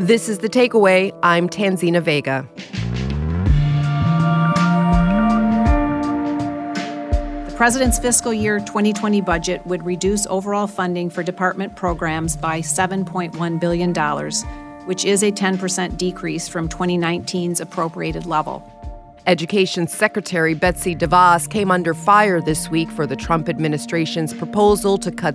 This is The Takeaway. I'm Tanzina Vega. The President's fiscal year 2020 budget would reduce overall funding for department programs by $7.1 billion, which is a 10% decrease from 2019's appropriated level. Education Secretary Betsy DeVos came under fire this week for the Trump administration's proposal to cut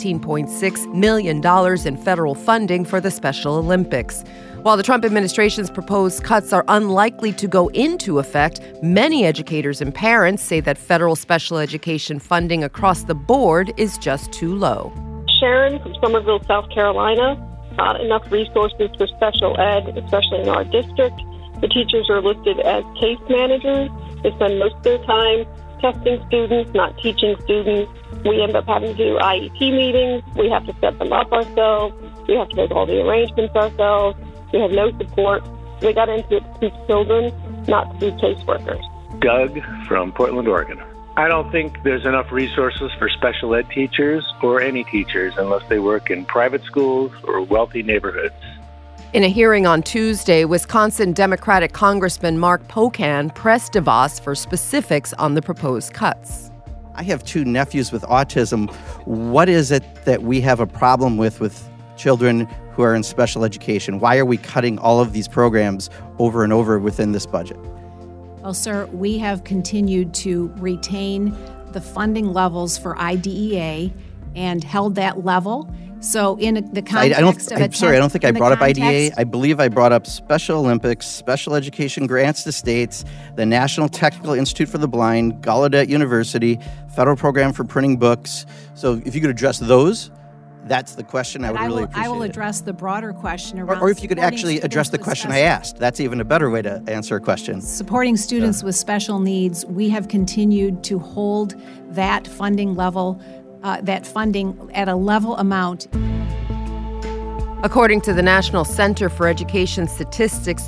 $17.6 million in federal funding for the Special Olympics. While the Trump administration's proposed cuts are unlikely to go into effect, many educators and parents say that federal special education funding across the board is just too low. Sharon from Somerville, South Carolina, not enough resources for special ed, especially in our district. The teachers are listed as case managers. They spend most of their time testing students, not teaching students. We end up having to do IEP meetings. We have to set them up ourselves. We have to make all the arrangements ourselves. We have no support. They got into it to teach children, not to be caseworkers. Doug from Portland, Oregon. I don't think there's enough resources for special ed teachers or any teachers unless they work in private schools or wealthy neighborhoods. In a hearing on Tuesday, Wisconsin Democratic Congressman Mark Pocan pressed DeVos for specifics on the proposed cuts. I have two nephews with autism. What is it that we have a problem with children who are in special education? Why are we cutting all of these programs over and over within this budget? Well, sir, we have continued to retain the funding levels for IDEA and held that level. So in the context I don't think I brought up IDEA. I believe I brought up Special Olympics, special education grants to states, the National Technical Institute for the Blind, Gallaudet University, Federal Program for Printing Books. So if you could address those, that's the question. I would really appreciate it. I will address the broader question around or if you could actually address the question I asked. That's even a better way to answer a question. Supporting students with special needs, we have continued to hold that funding level, that funding at a level amount. According to the National Center for Education Statistics,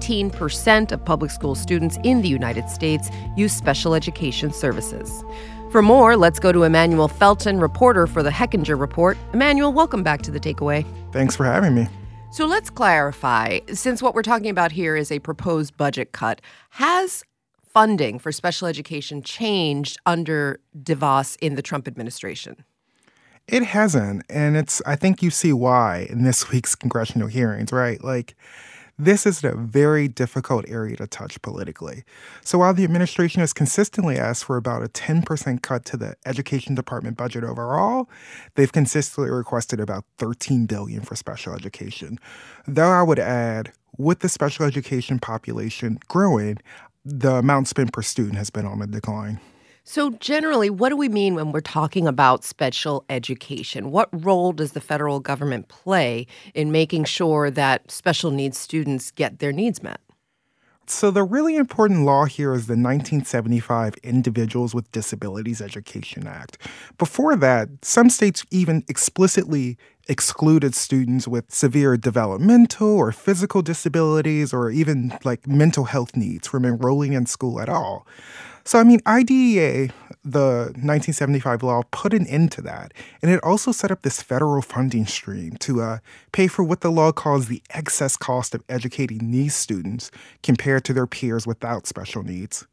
13% of public school students in the United States use special education services. For more, let's go to Emmanuel Felton, reporter for the Hechinger Report. Emmanuel, welcome back to The Takeaway. Thanks for having me. So let's clarify, since what we're talking about here is a proposed budget cut, has funding for special education changed under DeVos in the Trump administration? It hasn't, and I think you see why in this week's congressional hearings, right? This is a very difficult area to touch politically. So while the administration has consistently asked for about a 10% cut to the Education Department budget overall, they've consistently requested about $13 billion for special education. Though I would add, with the special education population growing, the amount spent per student has been on the decline. So generally, what do we mean when we're talking about special education? What role does the federal government play in making sure that special needs students get their needs met? So the really important law here is the 1975 Individuals with Disabilities Education Act. Before that, some states even explicitly excluded students with severe developmental or physical disabilities or even mental health needs from enrolling in school at all. So, IDEA, the 1975 law, put an end to that. And it also set up this federal funding stream to pay for what the law calls the excess cost of educating these students compared to their peers without special needs.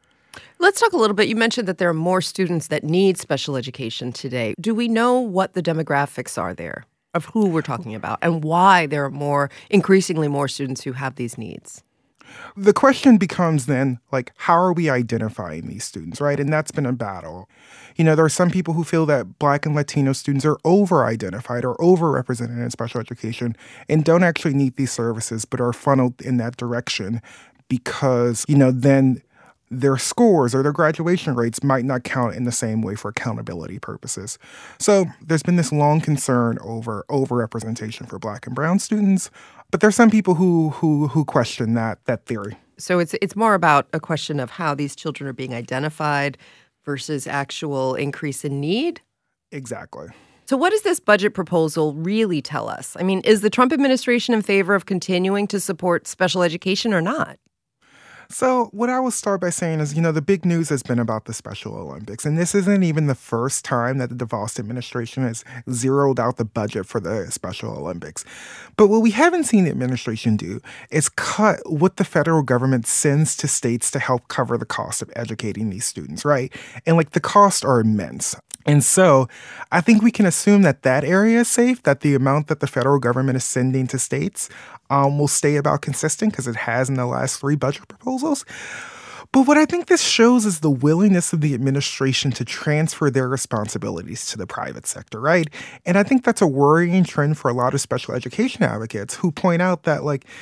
Let's talk a little bit. You mentioned that there are more students that need special education today. Do we know what the demographics are there of who we're talking about and why there are increasingly more students who have these needs? The question becomes then, how are we identifying these students, right? And that's been a battle. There are some people who feel that Black and Latino students are over-identified or over-represented in special education and don't actually need these services, but are funneled in that direction because, then their scores or their graduation rates might not count in the same way for accountability purposes. So there's been this long concern over over-representation for Black and brown students, but there's some people who question that theory. So it's more about a question of how these children are being identified versus actual increase in need? Exactly. So what does this budget proposal really tell us? Is the Trump administration in favor of continuing to support special education or not? So what I will start by saying is, the big news has been about the Special Olympics. And this isn't even the first time that the DeVos administration has zeroed out the budget for the Special Olympics. But what we haven't seen the administration do is cut what the federal government sends to states to help cover the cost of educating these students, right? And the costs are immense. And so I think we can assume that area is safe, that the amount that the federal government is sending to states will stay about consistent because it has in the last 3 budget proposals. But what I think this shows is the willingness of the administration to transfer their responsibilities to the private sector, right? And I think that's a worrying trend for a lot of special education advocates who point out that,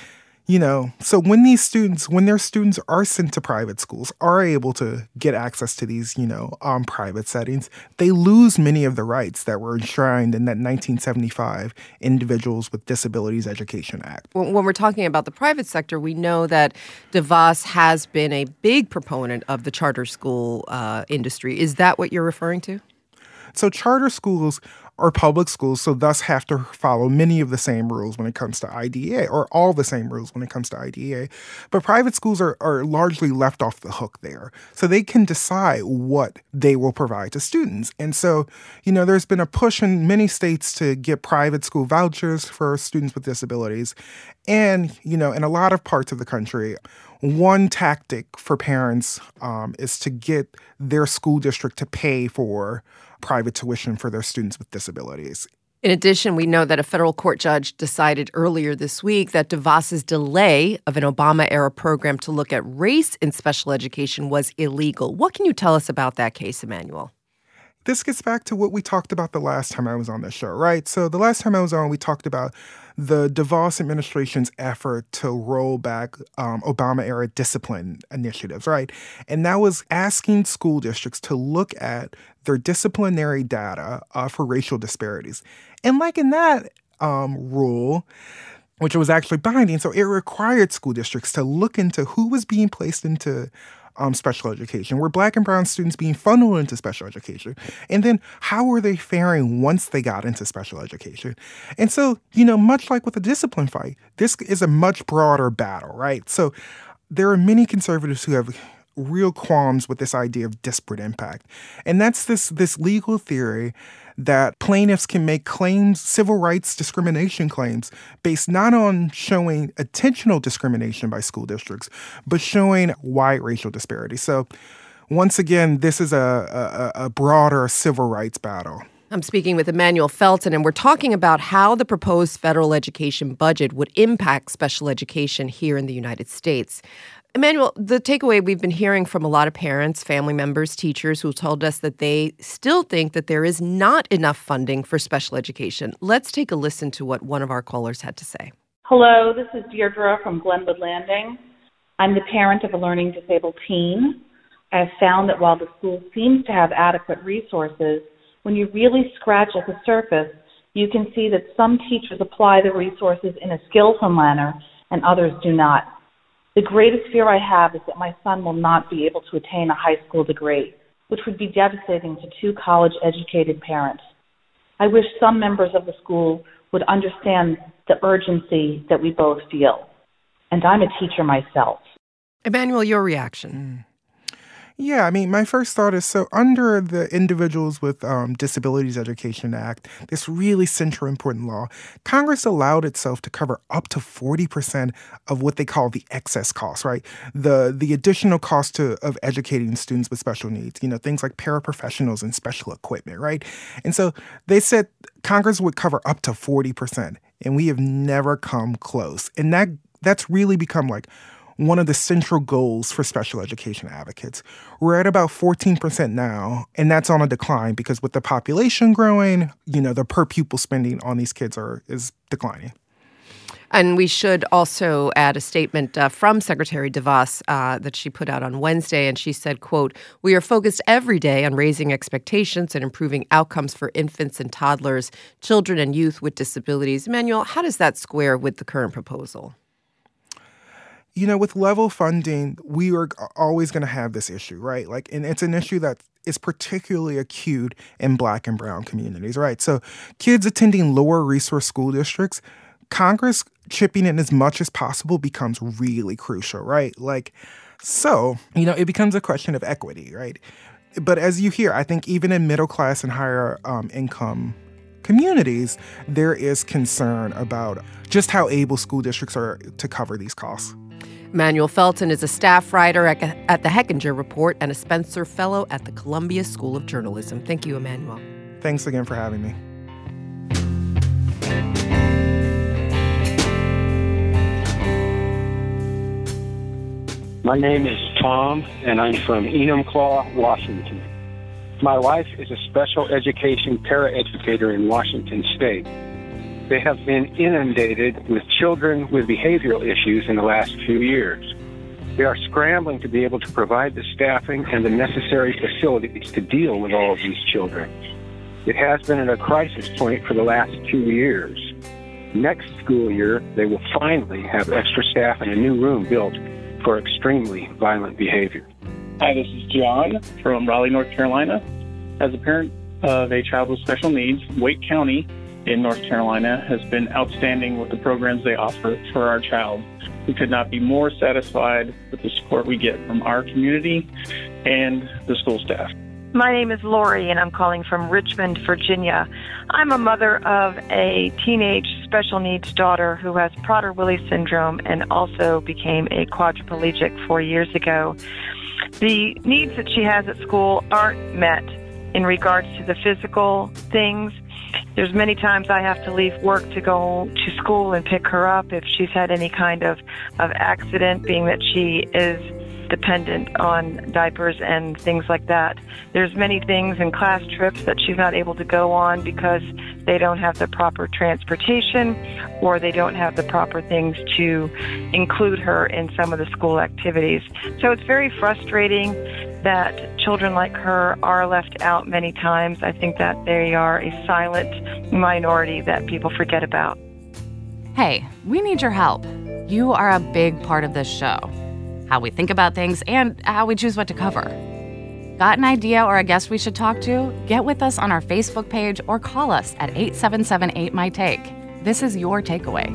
so when their students are sent to private schools, are able to get access to these, private settings, they lose many of the rights that were enshrined in that 1975 Individuals with Disabilities Education Act. When we're talking about the private sector, we know that DeVos has been a big proponent of the charter school industry. Is that what you're referring to? So charter schools are public schools, so thus have to follow many of the same rules when it comes to IDEA, or all the same rules when it comes to IDEA. But private schools are largely left off the hook there. So they can decide what they will provide to students. And so, there's been a push in many states to get private school vouchers for students with disabilities. And, in a lot of parts of the country, one tactic for parents is to get their school district to pay for private tuition for their students with disabilities. In addition, we know that a federal court judge decided earlier this week that DeVos's delay of an Obama-era program to look at race in special education was illegal. What can you tell us about that case, Emmanuel? This gets back to what we talked about the last time I was on the show, right? So the last time I was on, we talked about the DeVos administration's effort to roll back Obama-era discipline initiatives, right? And that was asking school districts to look at their disciplinary data for racial disparities. And in that rule, which was actually binding, so it required school districts to look into who was being placed into special education. Were Black and brown students being funneled into special education? And then how were they faring once they got into special education? And so, much like with the discipline fight, this is a much broader battle, right? So there are many conservatives who have real qualms with this idea of disparate impact. And that's this legal theory that plaintiffs can make claims, civil rights discrimination claims, based not on showing intentional discrimination by school districts, but showing wide racial disparity. So once again, this is a broader civil rights battle. I'm speaking with Emmanuel Felton, and we're talking about how the proposed federal education budget would impact special education here in the United States. Emmanuel, the takeaway we've been hearing from a lot of parents, family members, teachers who told us that they still think that there is not enough funding for special education. Let's take a listen to what one of our callers had to say. Hello, this is Deirdre from Glenwood Landing. I'm the parent of a learning disabled teen. I have found that while the school seems to have adequate resources, when you really scratch at the surface, you can see that some teachers apply the resources in a skillful manner and others do not. The greatest fear I have is that my son will not be able to attain a high school degree, which would be devastating to 2 college-educated parents. I wish some members of the school would understand the urgency that we both feel. And I'm a teacher myself. Emmanuel, your reaction? Yeah, my first thought is, so under the Individuals with Disabilities Education Act, this really central important law, Congress allowed itself to cover up to 40% of what they call the excess costs, right? The additional cost of educating students with special needs, things like paraprofessionals and special equipment, right? And so they said Congress would cover up to 40%, and we have never come close. And that's really become one of the central goals for special education advocates. We're at about 14% now, and that's on a decline because with the population growing, the per pupil spending on these kids is declining. And we should also add a statement from Secretary DeVos that she put out on Wednesday, and she said, quote, "We are focused every day on raising expectations and improving outcomes for infants and toddlers, children and youth with disabilities." Emmanuel, how does that square with the current proposal? With level funding, we are always going to have this issue, right? And it's an issue that is particularly acute in Black and brown communities, right? So kids attending lower resource school districts, Congress chipping in as much as possible becomes really crucial, right? So, it becomes a question of equity, right? But as you hear, I think even in middle class and higher income communities, there is concern about just how able school districts are to cover these costs. Manuel Felton is a staff writer at the Hechinger Report and a Spencer Fellow at the Columbia School of Journalism. Thank you, Emmanuel. Thanks again for having me. My name is Tom, and I'm from Enumclaw, Washington. My wife is a special education paraeducator in Washington State. They have been inundated with children with behavioral issues in the last few years. They are scrambling to be able to provide the staffing and the necessary facilities to deal with all of these children. It has been at a crisis point for the last 2 years. Next school year, they will finally have extra staff and a new room built for extremely violent behavior. Hi, this is John from Raleigh, North Carolina. As a parent of a child with special needs, Wake County in North Carolina has been outstanding with the programs they offer for our child. We could not be more satisfied with the support we get from our community and the school staff. My name is Lori, and I'm calling from Richmond, Virginia. I'm a mother of a teenage special needs daughter who has Prader-Willi syndrome and also became a quadriplegic 4 years ago. The needs that she has at school aren't met in regards to the physical things. There's many times I have to leave work to go to school and pick her up if she's had any kind of accident, being that she is dependent on diapers and things like that. There's many things in class trips that she's not able to go on because they don't have the proper transportation or they don't have the proper things to include her in some of the school activities. So it's very frustrating that children like her are left out many times. I think that they are a silent minority that people forget about. Hey, we need your help. You are a big part of this show. How we think about things, and how we choose what to cover. Got an idea or a guest we should talk to? Get with us on our Facebook page or call us at 877-8MY-TAKE. This is your takeaway.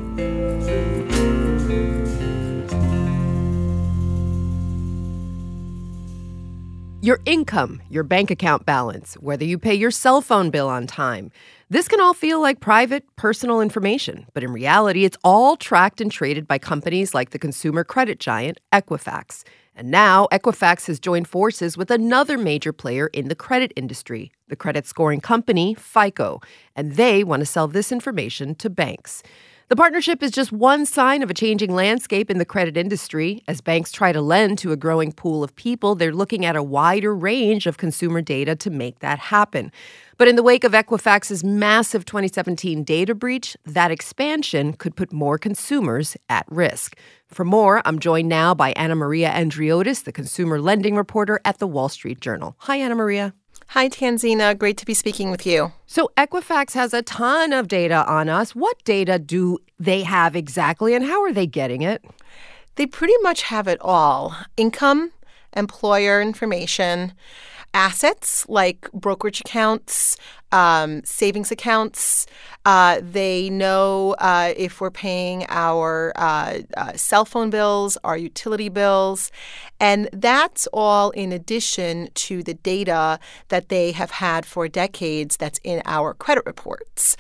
Your income, your bank account balance, whether you pay your cell phone bill on time. This can all feel like private, personal information, but in reality, it's all tracked and traded by companies like the consumer credit giant Equifax. And now Equifax has joined forces with another major player in the credit industry, the credit scoring company FICO, and they want to sell this information to banks. The partnership is just one sign of a changing landscape in the credit industry. As banks try to lend to a growing pool of people, they're looking at a wider range of consumer data to make that happen. But in the wake of Equifax's massive 2017 data breach, that expansion could put more consumers at risk. For more, I'm joined now by Anna Maria Andriotis, the consumer lending reporter at the Wall Street Journal. Hi, Anna Maria. Hi, Tanzina. Great to be speaking with you. So Equifax has a ton of data on us. What data do they have exactly, and how are they getting it? They pretty much have it all. Income, employer information, assets like brokerage accounts, savings accounts. They know if we're paying our cell phone bills, our utility bills. And that's all in addition to the data that they have had for decades that's in our credit reports.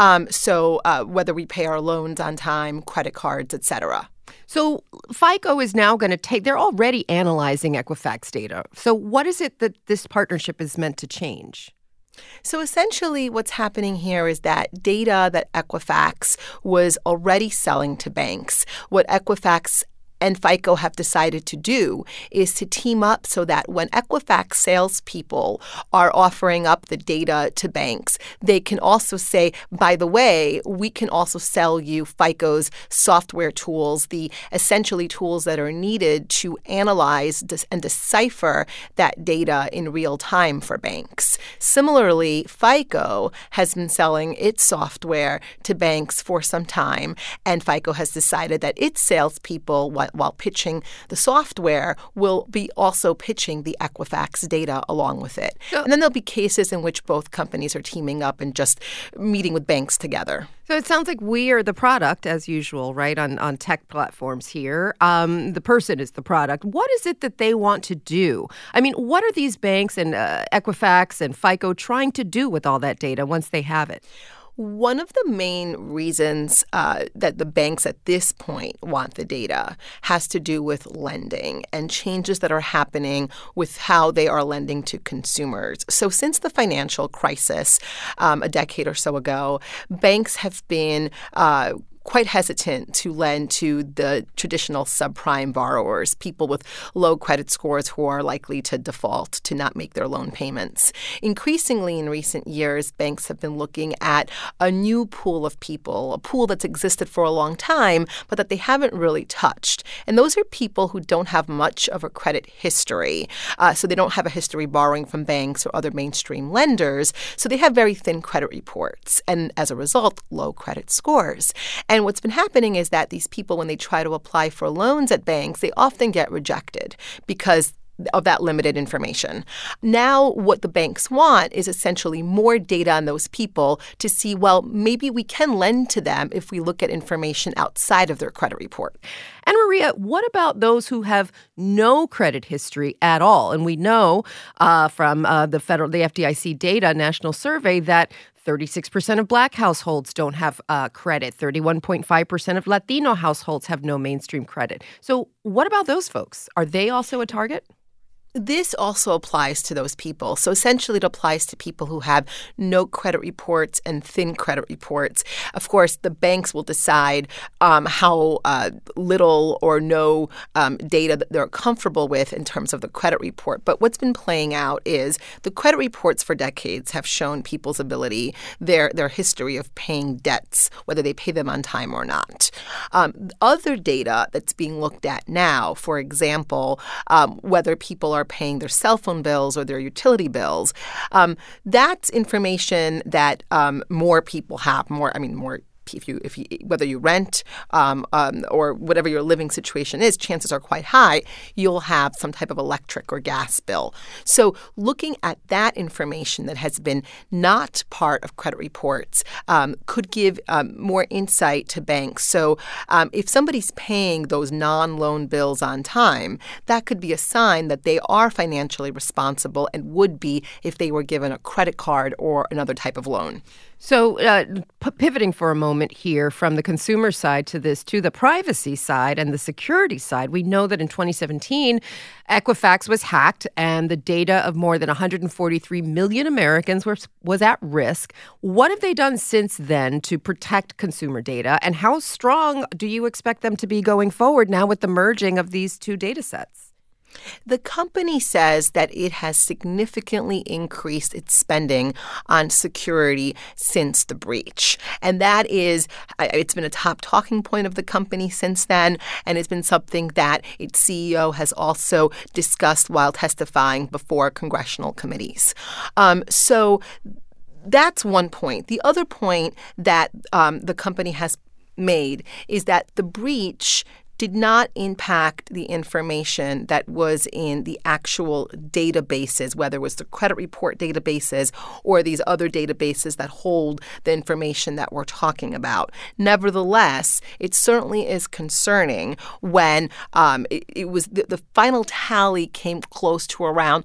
So whether we pay our loans on time, credit cards, et cetera. So FICO is now going to they're already analyzing Equifax data. So what is it that this partnership is meant to change? So essentially what's happening here is that data that Equifax was already selling to banks, what Equifax and FICO have decided to do is to team up so that when Equifax salespeople are offering up the data to banks, they can also say, by the way, we can also sell you FICO's software tools, the essentially tools that are needed to analyze and decipher that data in real time for banks. Similarly, FICO has been selling its software to banks for some time, and FICO has decided that its salespeople that while pitching the software, will be also pitching the Equifax data along with it. And then there'll be cases in which both companies are teaming up and just meeting with banks together. So it sounds like we are the product, as usual, right, on tech platforms here. The person is the product. What is it that they want to do? I mean, what are these banks and Equifax and FICO trying to do with all that data once they have it? One of the main reasons that the banks at this point want the data has to do with lending and changes that are happening with how they are lending to consumers. So since the financial crisis a decade or so ago, banks have been quite hesitant to lend to the traditional subprime borrowers, people with low credit scores who are likely to default, to not make their loan payments. Increasingly in recent years, banks have been looking at a new pool of people, a pool that's existed for a long time, but that they haven't really touched. And those are people who don't have much of a credit history. So they don't have a history borrowing from banks or other mainstream lenders. So they have very thin credit reports and, as a result, low credit scores. And what's been happening is that these people, when they try to apply for loans at banks, they often get rejected because of that limited information. Now, what the banks want is essentially more data on those people to see, well, maybe we can lend to them if we look at information outside of their credit report. And Maria, what about those who have no credit history at all? And we know from the FDIC data national survey that 36% of Black households don't have credit. 31.5% of Latino households have no mainstream credit. So what about those folks? Are they also a target? This also applies to those people. So essentially it applies to people who have no credit reports and thin credit reports. Of course, the banks will decide how little or no data that they're comfortable with in terms of the credit report. But what's been playing out is the credit reports for decades have shown people's ability, their history of paying debts, whether they pay them on time or not. Other data that's being looked at now, for example, whether people are paying their cell phone bills or their utility bills, that's information that more people have, more if you whether you rent or whatever your living situation is, chances are quite high you'll have some type of electric or gas bill. So looking at that information that has been not part of credit reports could give more insight to banks. So if somebody's paying those non-loan bills on time, that could be a sign that they are financially responsible and would be if they were given a credit card or another type of loan. So pivoting for a moment here from the consumer side to the privacy side and the security side, we know that in 2017, Equifax was hacked and the data of more than 143 million Americans was at risk. What have they done since then to protect consumer data? And how strong do you expect them to be going forward now with the merging of these two data sets? The company says that it has significantly increased its spending on security since the breach. And that is, it's been a top talking point of the company since then, and it's been something that its CEO has also discussed while testifying before congressional committees. So that's one point. The other point that the company has made is that the breach did not impact the information that was in the actual databases, whether it was the credit report databases or these other databases that hold the information that we're talking about. Nevertheless, it certainly is concerning when it was the final tally came close to around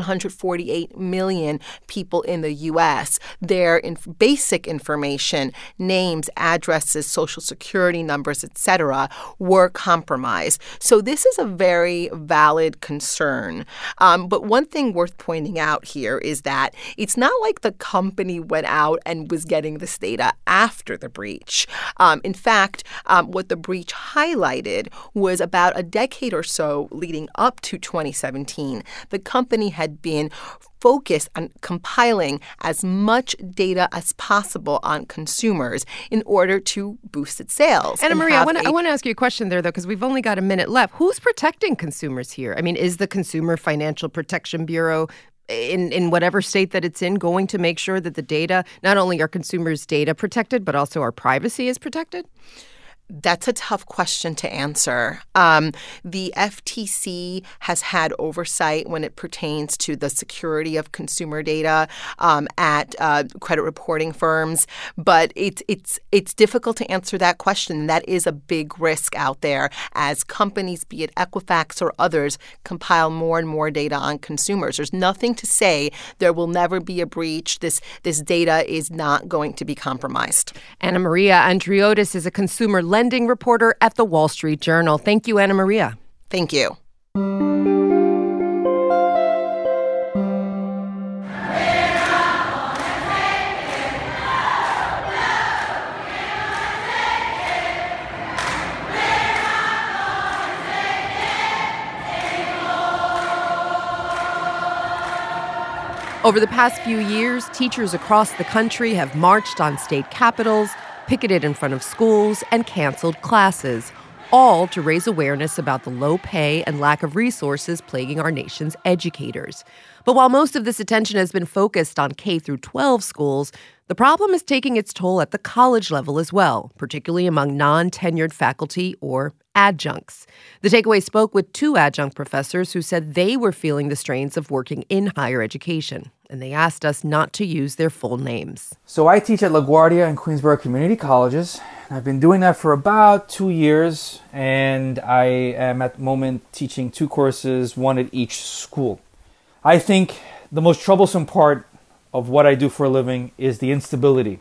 148 million people in the U.S. Their basic information, names, addresses, social security numbers, etc., were compromised. So this is a very valid concern. But one thing worth pointing out here is that it's not like the company went out and was getting this data after the breach. In fact, what the breach highlighted was about a decade or so leading up to 2017, the company had been focused on compiling as much data as possible on consumers in order to boost its sales. Anna Maria, I want to ask you a question there, though, because we've only got a minute left. Who's protecting consumers here? I mean, is the Consumer Financial Protection Bureau in whatever state that it's in going to make sure that the data, not only are consumers' data protected, but also our privacy is protected? That's a tough question to answer. The FTC has had oversight when it pertains to the security of consumer data at credit reporting firms, but it's difficult to answer that question. That is a big risk out there as companies, be it Equifax or others, compile more and more data on consumers. There's nothing to say there will never be a breach. This data is not going to be compromised. Anna Maria Andriotis is a consumer lending reporter at the Wall Street Journal. Thank you, Anna Maria. Thank you. Over the past few years, teachers across the country have marched on state capitals, picketed in front of schools, and canceled classes, all to raise awareness about the low pay and lack of resources plaguing our nation's educators. But while most of this attention has been focused on K-12 schools, the problem is taking its toll at the college level as well, particularly among non-tenured faculty or adjuncts. The Takeaway spoke with 2 adjunct professors who said they were feeling the strains of working in higher education, and they asked us not to use their full names. So I teach at LaGuardia and Queensborough Community Colleges. I've been doing that for about 2 years, and I am at the moment teaching 2 courses, 1 at each school. I think the most troublesome part of what I do for a living is the instability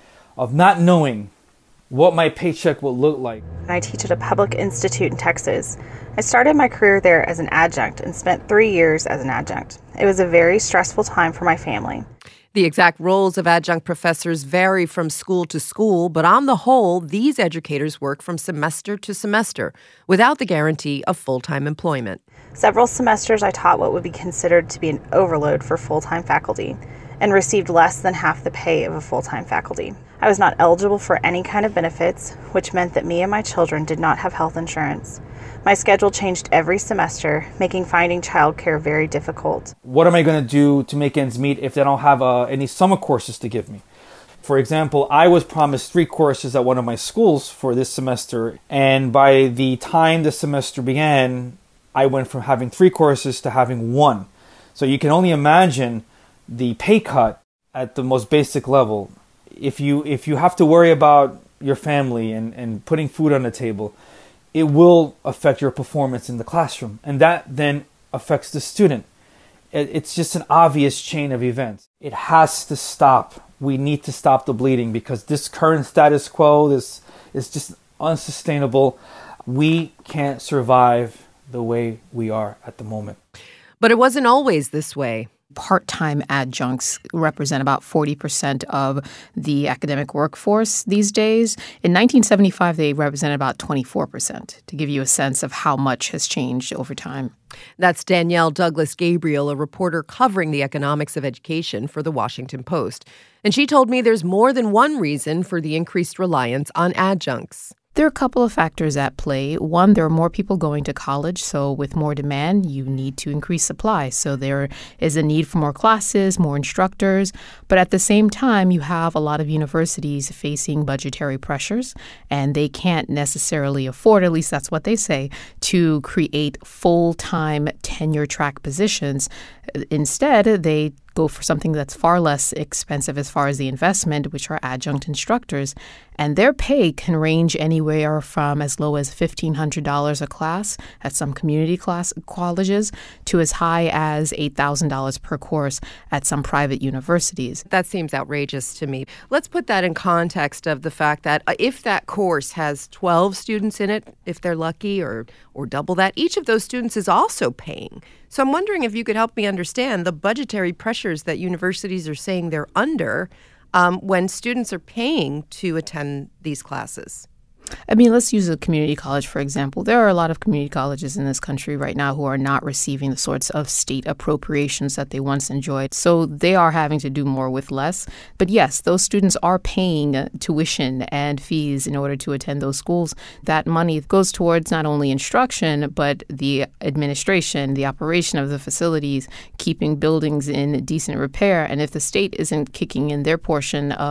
of not knowing what my paycheck will look like. I teach at a public institute in Texas. I started my career there as an adjunct and spent 3 years as an adjunct. It was a very stressful time for my family. The exact roles of adjunct professors vary from school to school, but on the whole, these educators work from semester to semester without the guarantee of full-time employment. Several semesters I taught what would be considered to be an overload for full-time faculty and received less than half the pay of a full-time faculty. I was not eligible for any kind of benefits, which meant that me and my children did not have health insurance. My schedule changed every semester, making finding childcare very difficult. What am I going to do to make ends meet if they don't have any summer courses to give me? For example, I was promised 3 courses at one of my schools for this semester, and by the time the semester began, I went from having 3 courses to having 1. So you can only imagine the pay cut at the most basic level. If you have to worry about your family and putting food on the table, it will affect your performance in the classroom. And that then affects the student. It's just an obvious chain of events. It has to stop. We need to stop the bleeding because this current status quo is just unsustainable. We can't survive the way we are at the moment. But it wasn't always this way. Part-time adjuncts represent about 40% of the academic workforce these days. In 1975, they represented about 24%, to give you a sense of how much has changed over time. That's Danielle Douglas Gabriel, a reporter covering the economics of education for The Washington Post. And she told me there's more than one reason for the increased reliance on adjuncts. There are a couple of factors at play. One, there are more people going to college, so with more demand, you need to increase supply. So there is a need for more classes, more instructors. But at the same time, you have a lot of universities facing budgetary pressures, and they can't necessarily afford, at least that's what they say, to create full-time tenure-track positions. Instead, they go for something that's far less expensive as far as the investment, which are adjunct instructors. And their pay can range anywhere from as low as $1,500 a class at some community colleges to as high as $8,000 per course at some private universities. That seems outrageous to me. Let's put that in context of the fact that if that course has 12 students in it, if they're lucky, or double that, each of those students is also paying. So I'm wondering if you could help me understand the budgetary pressures that universities are saying they're under when students are paying to attend these classes. I mean, let's use a community college, for example. There are a lot of community colleges in this country right now who are not receiving the sorts of state appropriations that they once enjoyed. So they are having to do more with less. But yes, those students are paying tuition and fees in order to attend those schools. That money goes towards not only instruction, but the administration, the operation of the facilities, keeping buildings in decent repair. And if the state isn't kicking in their portion of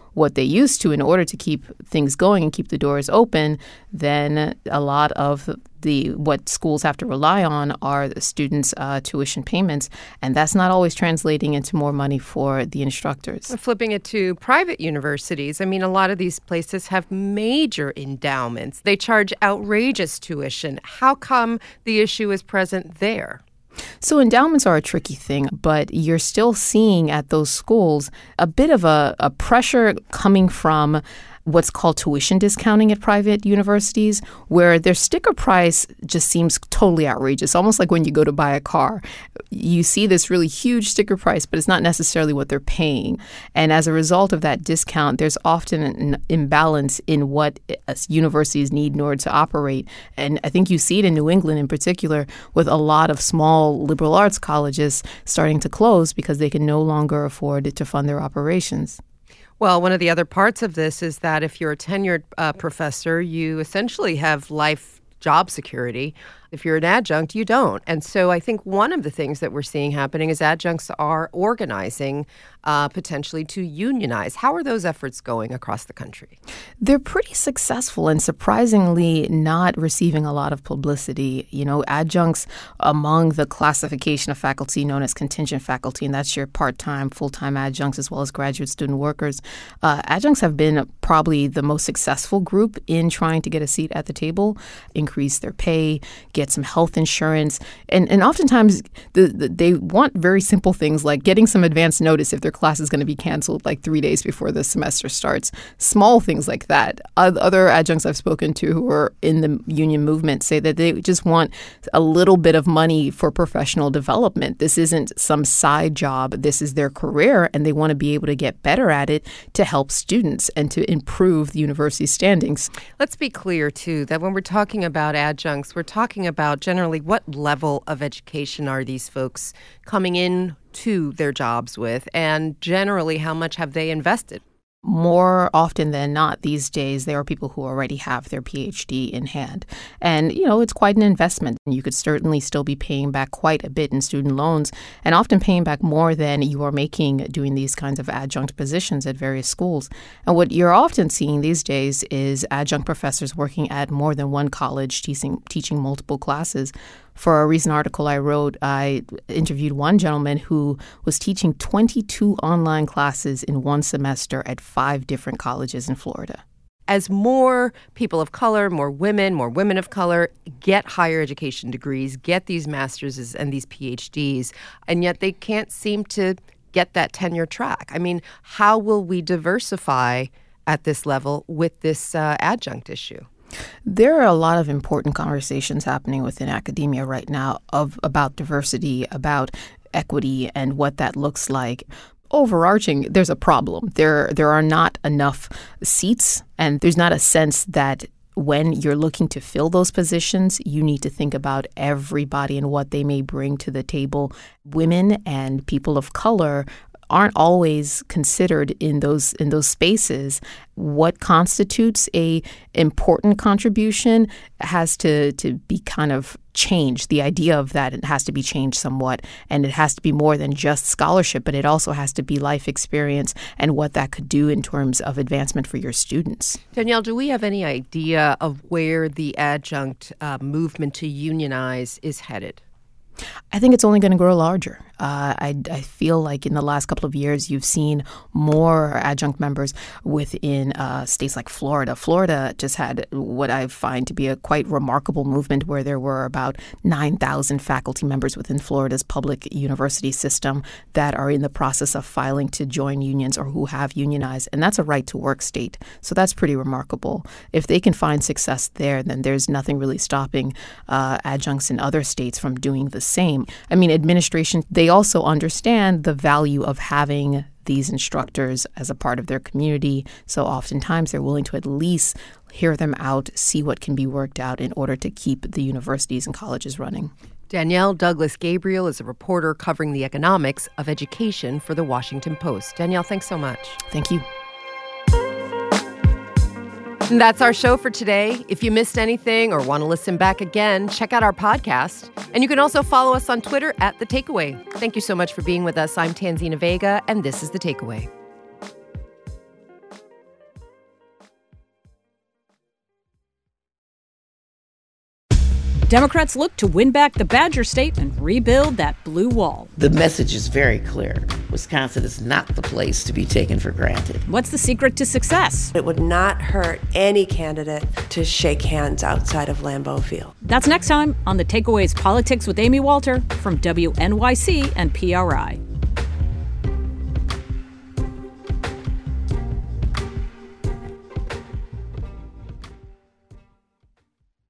what they used to in order to keep things going and keep the doors open, then a lot of what schools have to rely on are the students' tuition payments, and that's not always translating into more money for the instructors. Flipping it to private universities, I mean, a lot of these places have major endowments. They charge outrageous tuition. How come the issue is present there? So endowments are a tricky thing, but you're still seeing at those schools a bit of a pressure coming from what's called tuition discounting at private universities, where their sticker price just seems totally outrageous, almost like when you go to buy a car. You see this really huge sticker price, but it's not necessarily what they're paying. And as a result of that discount, there's often an imbalance in what universities need in order to operate. And I think you see it in New England in particular, with a lot of small liberal arts colleges starting to close because they can no longer afford to fund their operations. Well, one of the other parts of this is that if you're a tenured professor, you essentially have life job security. If you're an adjunct, you don't. And so I think one of the things that we're seeing happening is adjuncts are organizing potentially to unionize. How are those efforts going across the country? They're pretty successful and surprisingly not receiving a lot of publicity. You know, adjuncts among the classification of faculty known as contingent faculty, and that's your part-time, full-time adjuncts as well as graduate student workers. Adjuncts have been probably the most successful group in trying to get a seat at the table, increase their pay, get some health insurance. And oftentimes they want very simple things like getting some advance notice if their class is going to be canceled like 3 days before the semester starts. Small things like that. Other adjuncts I've spoken to who are in the union movement say that they just want a little bit of money for professional development. This isn't some side job. This is their career, and they want to be able to get better at it to help students and to improve the university's standings. Let's be clear, too, that when we're talking about adjuncts, we're talking about generally what level of education are these folks coming in to their jobs with, and generally how much have they invested? More often than not these days, there are people who already have their PhD in hand. And, you know, it's quite an investment. You could certainly still be paying back quite a bit in student loans and often paying back more than you are making doing these kinds of adjunct positions at various schools. And what you're often seeing these days is adjunct professors working at more than one college, teaching multiple classes. For a recent article I wrote, I interviewed one gentleman who was teaching 22 online classes in one semester at 5 different colleges in Florida. As more people of color, more women of color get higher education degrees, get these masters and these PhDs, and yet they can't seem to get that tenure track. I mean, how will we diversify at this level with this adjunct issue? There are a lot of important conversations happening within academia right now about diversity, about equity, and what that looks like. Overarching, there's a problem. There are not enough seats, and there's not a sense that when you're looking to fill those positions, you need to think about everybody and what they may bring to the table. Women and people of color aren't always considered in those spaces. What constitutes a important contribution has to be kind of changed. The idea of that, it has to be changed somewhat, and it has to be more than just scholarship, but it also has to be life experience and what that could do in terms of advancement for your students. Danielle, do we have any idea of where the adjunct movement to unionize is headed? I think it's only going to grow larger. I feel like in the last couple of years, you've seen more adjunct members within states like Florida. Florida just had what I find to be a quite remarkable movement where there were about 9,000 faculty members within Florida's public university system that are in the process of filing to join unions or who have unionized. And that's a right-to-work state. So that's pretty remarkable. If they can find success there, then there's nothing really stopping adjuncts in other states from doing the same. I mean, administration, they also understand the value of having these instructors as a part of their community. So oftentimes they're willing to at least hear them out, see what can be worked out in order to keep the universities and colleges running. Danielle Douglas Gabriel is a reporter covering the economics of education for The Washington Post. Danielle, thanks so much. Thank you. And that's our show for today. If you missed anything or want to listen back again, check out our podcast. And you can also follow us on Twitter at The Takeaway. Thank you so much for being with us. I'm Tanzina Vega, and this is The Takeaway. Democrats look to win back the Badger State and rebuild that blue wall. The message is very clear. Wisconsin is not the place to be taken for granted. What's the secret to success? It would not hurt any candidate to shake hands outside of Lambeau Field. That's next time on The Takeaways Politics with Amy Walter from WNYC and PRI.